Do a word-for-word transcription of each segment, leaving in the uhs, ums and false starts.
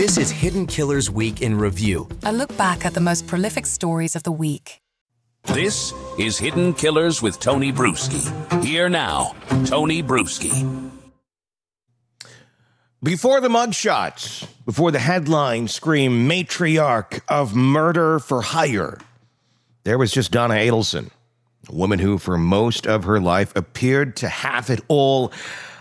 This is Hidden Killers Week in Review. A look back at the most prolific stories of the week. This is Hidden Killers with Tony Bruschi. Here now, Tony Bruschi. Before the mugshots, before the headlines scream matriarch of murder for hire, there was just Donna Adelson, a woman who for most of her life appeared to have it all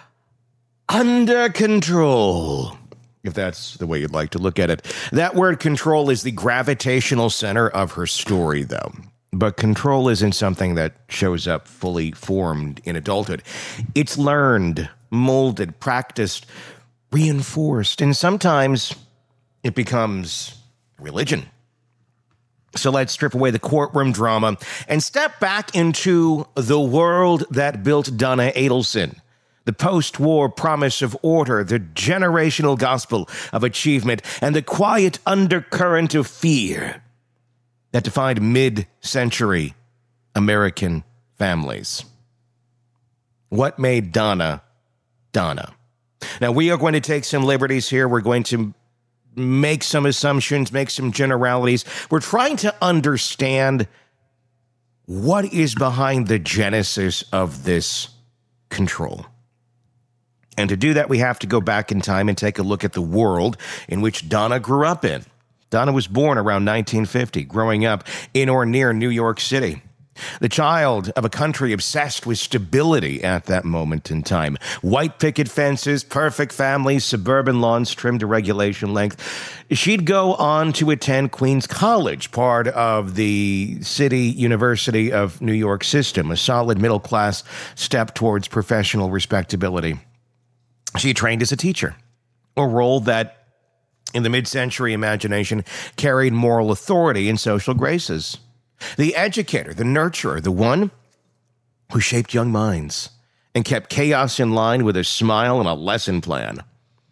under control, if that's the way you'd like to look at it. That word control is the gravitational center of her story, though. But control isn't something that shows up fully formed in adulthood. It's learned, molded, practiced, reinforced, and sometimes it becomes religion. So let's strip away the courtroom drama and step back into the world that built Donna Adelson. The post-war promise of order, the generational gospel of achievement, and the quiet undercurrent of fear that defined mid-century American families. What made Donna, Donna? Now, we are going to take some liberties here. We're going to make some assumptions, make some generalities. We're trying to understand what is behind the genesis of this control. And to do that, we have to go back in time and take a look at the world in which Donna grew up in. Donna was born around nineteen fifty, growing up in or near New York City. The child of a country obsessed with stability at that moment in time. White picket fences, perfect families, suburban lawns trimmed to regulation length. She'd go on to attend Queens College, part of the City University of New York system, a solid middle-class step towards professional respectability. She trained as a teacher, a role that, in the mid-century imagination, carried moral authority and social graces. The educator, the nurturer, the one who shaped young minds and kept chaos in line with a smile and a lesson plan.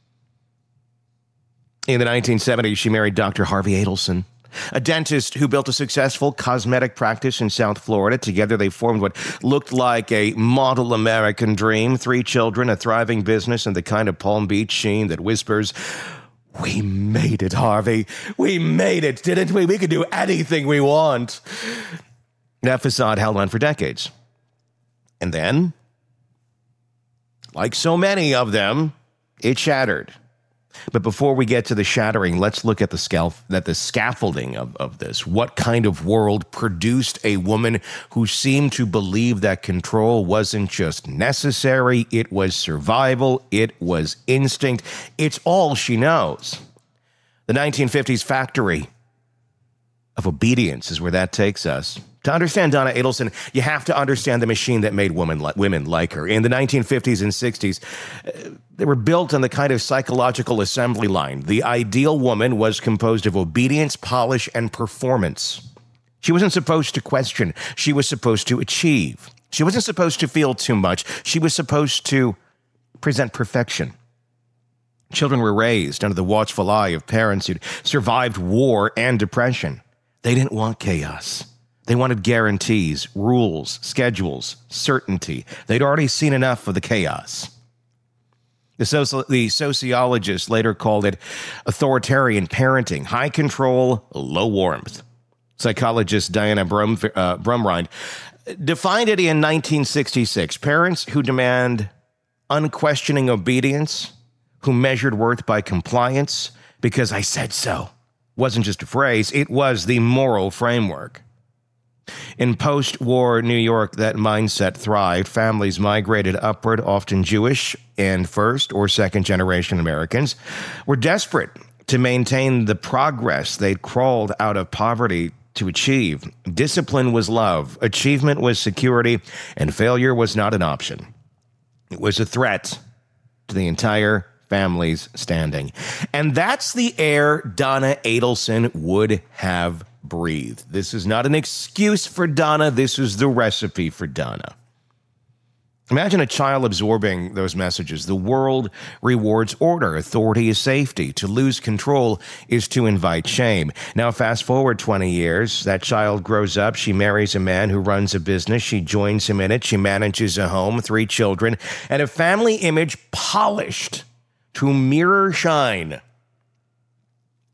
In the nineteen seventies, she married Doctor Harvey Adelson, a dentist who built a successful cosmetic practice in South Florida. Together, they formed what looked like a model American dream. Three children, a thriving business, and the kind of Palm Beach sheen that whispers, "We made it, Harvey. We made it, didn't we? We could do anything we want." That facade held on for decades. And then, like so many of them, it shattered. But before we get to the shattering, let's look at the scaf- at the scaffolding of, of this. What kind of world produced a woman who seemed to believe that control wasn't just necessary, it was survival, it was instinct, it's all she knows. The nineteen fifties factory of obedience is where that takes us. To understand Donna Adelson, you have to understand the machine that made women, li- women like her. In the nineteen fifties and sixties, uh, they were built on the kind of psychological assembly line. The ideal woman was composed of obedience, polish, and performance. She wasn't supposed to question. She was supposed to achieve. She wasn't supposed to feel too much. She was supposed to present perfection. Children were raised under the watchful eye of parents who'd survived war and depression. They didn't want chaos. They wanted guarantees, rules, schedules, certainty. They'd already seen enough of the chaos. The, soci- the sociologists later called it authoritarian parenting, high control, low warmth. Psychologist Diana Brum, uh, Brumrind defined it in nineteen sixty-six. Parents who demand unquestioning obedience, who measured worth by compliance, because I said so, wasn't just a phrase, it was the moral framework. In post-war New York, that mindset thrived. Families migrated upward, often Jewish and first or second-generation Americans were desperate to maintain the progress they'd crawled out of poverty to achieve. Discipline was love, achievement was security, and failure was not an option. It was a threat to the entire family's standing. And that's the air Donna Adelson would have breathed. This is not an excuse for Donna. This is the recipe for Donna. Imagine a child absorbing those messages. The world rewards order. Authority is safety. To lose control is to invite shame. Now, fast forward twenty years. That child grows up. She marries a man who runs a business. She joins him in it. She manages a home, three children, and a family image polished to mirror shine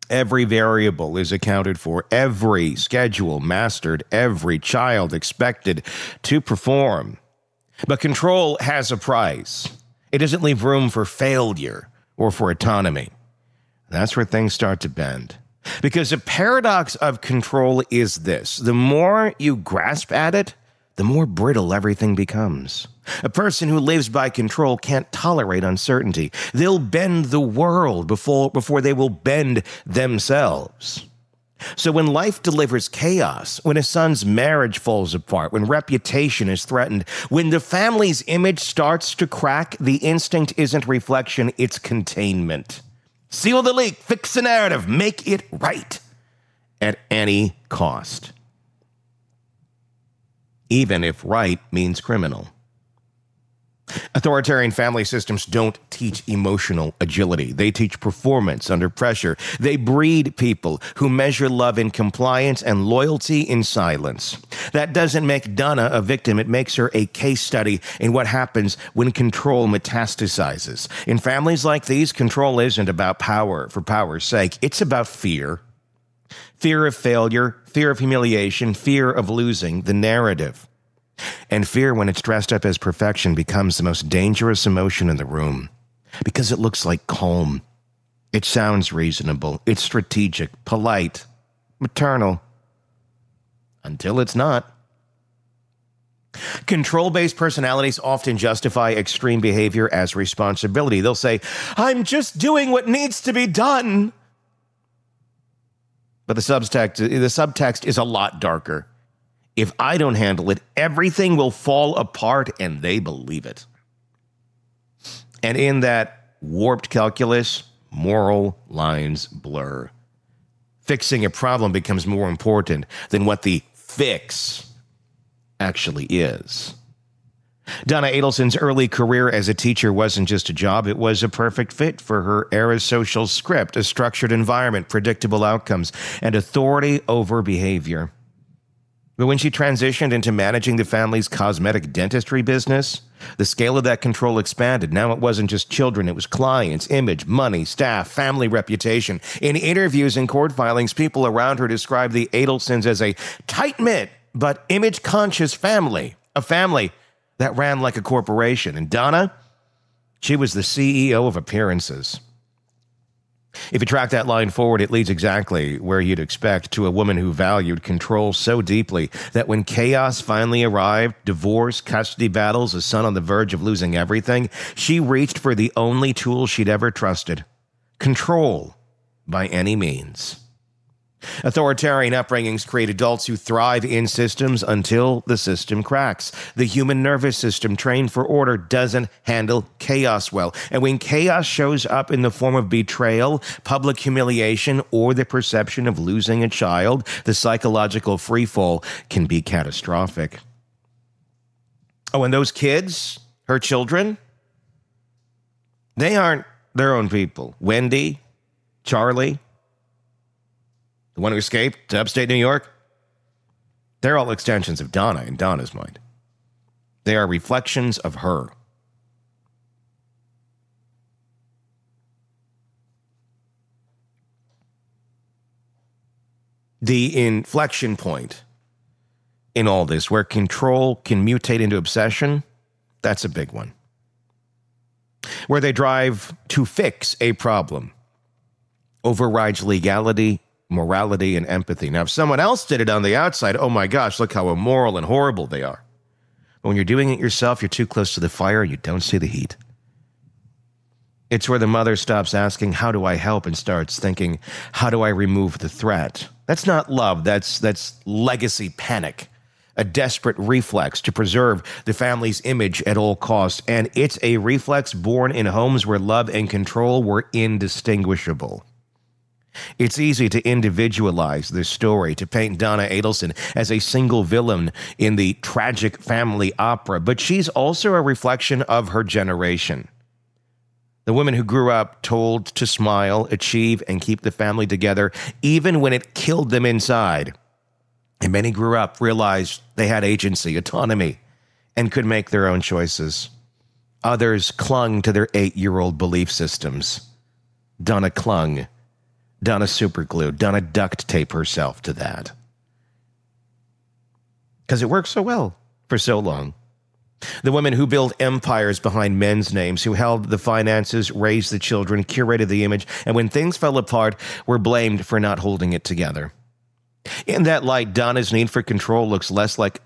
Every variable is accounted for, every schedule mastered, every child expected to perform. But control has a price. It doesn't leave room for failure or for autonomy. That's where things start to bend. Because the paradox of control is this: the more you grasp at it, the more brittle everything becomes. A person who lives by control can't tolerate uncertainty. They'll bend the world before, before they will bend themselves. So when life delivers chaos, when a son's marriage falls apart, when reputation is threatened, when the family's image starts to crack, the instinct isn't reflection, it's containment. Seal the leak, fix the narrative, make it right at any cost. Even if right means criminal. Authoritarian family systems don't teach emotional agility. They teach performance under pressure. They breed people who measure love in compliance and loyalty in silence. That doesn't make Donna a victim. It makes her a case study in what happens when control metastasizes. In families like these, control isn't about power for power's sake. It's about fear. Fear of failure, fear of humiliation, fear of losing the narrative. And fear, when it's dressed up as perfection, becomes the most dangerous emotion in the room because it looks like calm. It sounds reasonable. It's strategic, polite, maternal, until it's not. Control-based personalities often justify extreme behavior as responsibility. They'll say, "I'm just doing what needs to be done." But the subtext, the subtext is a lot darker. If I don't handle it, everything will fall apart, and they believe it. And in that warped calculus, moral lines blur. Fixing a problem becomes more important than what the fix actually is. Donna Adelson's early career as a teacher wasn't just a job, it was a perfect fit for her era's social script, a structured environment, predictable outcomes, and authority over behavior. But when she transitioned into managing the family's cosmetic dentistry business, the scale of that control expanded. Now it wasn't just children, it was clients, image, money, staff, family reputation. In interviews and court filings, people around her described the Adelsons as a tight-knit but image-conscious family, a family that ran like a corporation. And Donna, she was the C E O of appearances. If you track that line forward, it leads exactly where you'd expect, to a woman who valued control so deeply that when chaos finally arrived, divorce, custody battles, a son on the verge of losing everything, she reached for the only tool she'd ever trusted: control by any means. Authoritarian upbringings create adults who thrive in systems until the system cracks. The human nervous system, trained for order, doesn't handle chaos well. And when chaos shows up in the form of betrayal, public humiliation, or the perception of losing a child, the psychological freefall can be catastrophic. Oh, and those kids, her children, they aren't their own people. Wendy, Charlie, the one who escaped to upstate New York, they're all extensions of Donna in Donna's mind. They are reflections of her. The inflection point in all this, where control can mutate into obsession, that's a big one. Where they drive to fix a problem, overrides legality, morality, and empathy. Now, if someone else did it on the outside, oh my gosh, look how immoral and horrible they are. But when you're doing it yourself, you're too close to the fire and you don't see the heat. It's where the mother stops asking, how do I help, and starts thinking, how do I remove the threat? That's not love, that's that's legacy panic, a desperate reflex to preserve the family's image at all costs. And it's a reflex born in homes where love and control were indistinguishable. It's easy to individualize this story, to paint Donna Adelson as a single villain in the tragic family opera, but she's also a reflection of her generation. The women who grew up told to smile, achieve, and keep the family together, even when it killed them inside. And many grew up, realized they had agency, autonomy, and could make their own choices. Others clung to their eight-year-old belief systems. Donna clung. Donna superglued. Donna duct tape herself to that. Because it worked so well for so long. The women who built empires behind men's names, who held the finances, raised the children, curated the image, and when things fell apart, were blamed for not holding it together. In that light, Donna's need for control looks less like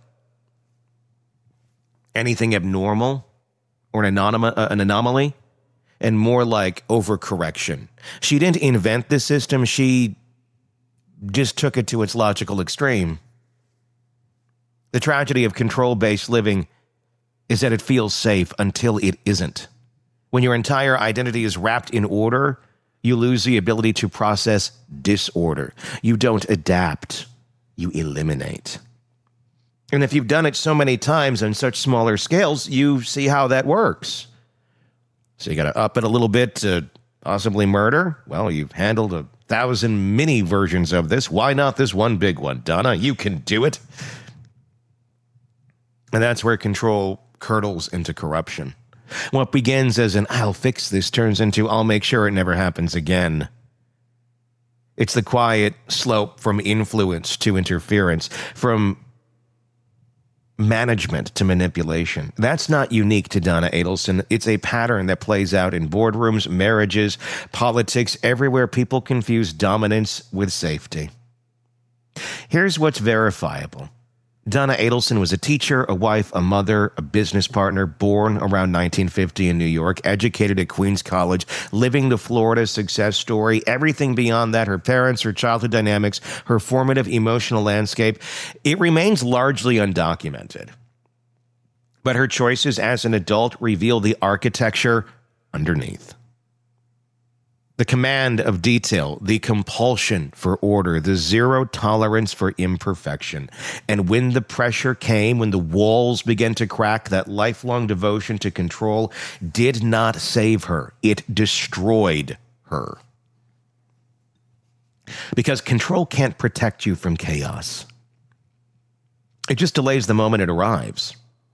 anything abnormal or an, anonim- uh, an anomaly and more like overcorrection. She didn't invent the system, she just took it to its logical extreme. The tragedy of control-based living is that it feels safe until it isn't. When your entire identity is wrapped in order, you lose the ability to process disorder. You don't adapt, you eliminate. And if you've done it so many times on such smaller scales, you see how that works. So you got to up it a little bit to possibly murder? Well, you've handled a thousand mini versions of this. Why not this one big one, Donna? You can do it. And that's where control curdles into corruption. What begins as an I'll fix this turns into I'll make sure it never happens again. It's the quiet slope from influence to interference, from management to manipulation. That's not unique to Donna Adelson. It's a pattern that plays out in boardrooms, marriages, politics, everywhere people confuse dominance with safety. Here's what's verifiable. Donna Adelson was a teacher, a wife, a mother, a business partner, born around nineteen fifty in New York, educated at Queens College, living the Florida success story, everything beyond that, her parents, her childhood dynamics, her formative emotional landscape, it remains largely undocumented. But her choices as an adult reveal the architecture underneath. The command of detail, the compulsion for order, the zero tolerance for imperfection. And when the pressure came, when the walls began to crack, that lifelong devotion to control did not save her. It destroyed her. Because control can't protect you from chaos. It just delays the moment it arrives.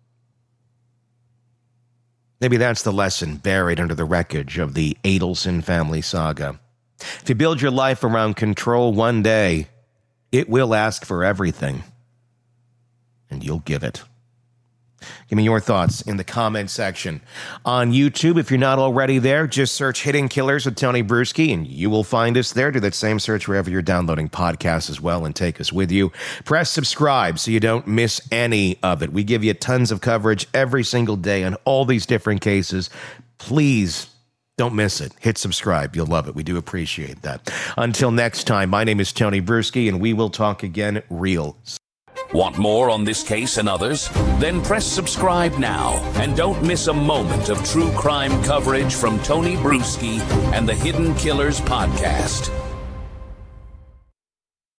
Maybe that's the lesson buried under the wreckage of the Adelson family saga. If you build your life around control one day, it will ask for everything. And you'll give it. Give me your thoughts in the comment section. On YouTube, if you're not already there, just search Hidden Killers with Tony Bruschi, and you will find us there. Do that same search wherever you're downloading podcasts as well, and take us with you. Press subscribe so you don't miss any of it. We give you tons of coverage every single day on all these different cases. Please don't miss it. Hit subscribe. You'll love it. We do appreciate that. Until next time, my name is Tony Bruschi, and we will talk again real soon. Want more on this case and others? Then press subscribe now and don't miss a moment of true crime coverage from Tony Bruschi and the Hidden Killers podcast.